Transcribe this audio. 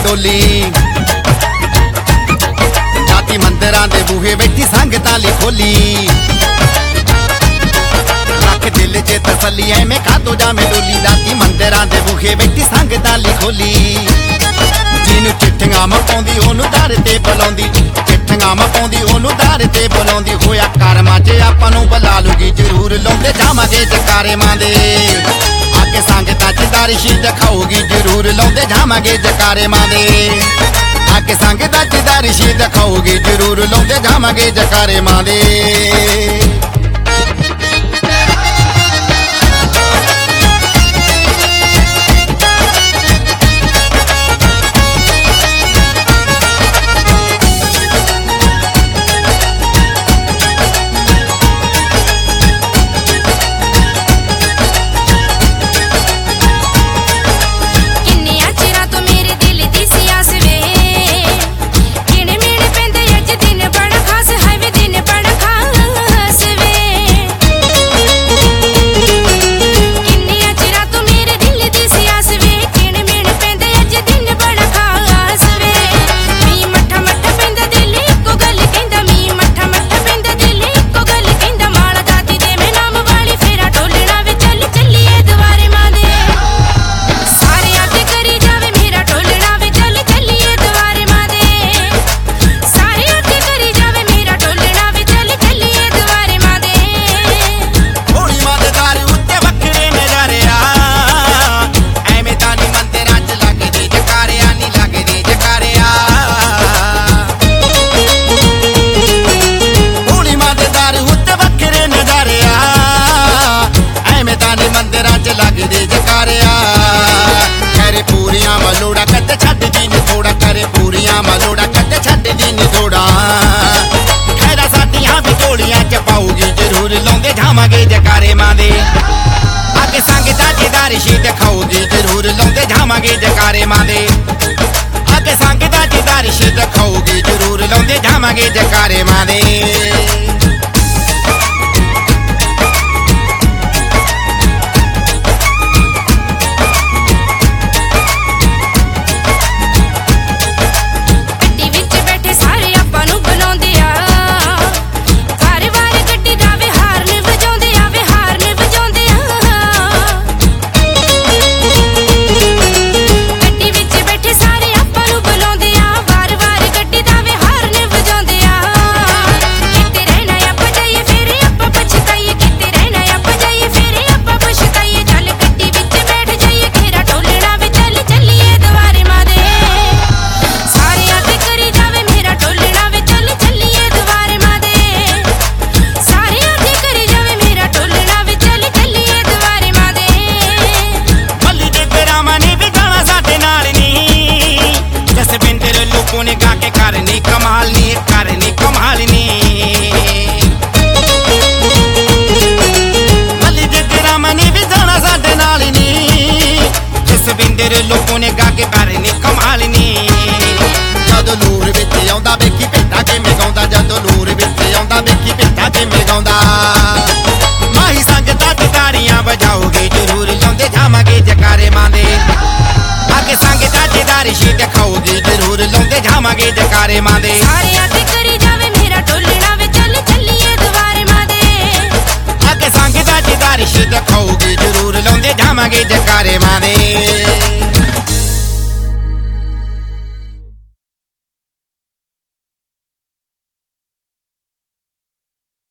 टोली जाती मंदिरां दे बूहे बैठी संगतां लई खोली रख दिल च तसल्ली एवें कातों जावें डोली जाती मंदिरां दे बूहे बैठी संगतां लई खोली जिन्नू चिट्ठियां मकाउंदी ओनू दर ते बुलाउंदी चिट्ठियां मकाउंदी ओनू दर ते बुलाउंदी होया करमां च आपां नूं बुला लूगी जरूर लाउंदे जावांगे जकारे मां दे आके संगतां च दर्श दिखाऊगी जरूर लाउंदे जावांगे जकारे मां दे आके संगतां च दर्श दिखाऊगी जरूर लाउंदे जावांगे जकारे मां दे जावांगे जकारे मां दे आके संगतां च दर्श दिखाऊगी जरूर लाउंदे जावांगे जकारे मां दे आके संगतां च दर्श दिखाऊगी जरूर लाउंदे जावांगे जकारे मां दे ने गा के करनी कमालनी मली जगरा मनी भी जाना साडे नाल नी जसविंदर लोगों ने गा के करनी कमालनी जदों नूर विच आउंदा वेखी भेटां किवें गाउंदा जदों नूर विच आउंदा वेखी भेटां किवें गाउंदा माही संगतां च ताड़ियां बजाओगे जरूर लाउंदे जावांगे जकारे मां दे आके संगतां च दर्श दिखाओगी जरूर लाउंदे जावांगे जकारे मां दे सारे आके करी जावे मेरा टोलना वे चल चलिए द्वारे मां दे आके संगतां च दर्श दिखाओगी जरूर लाउंदे जावांगे जकारे मां दे।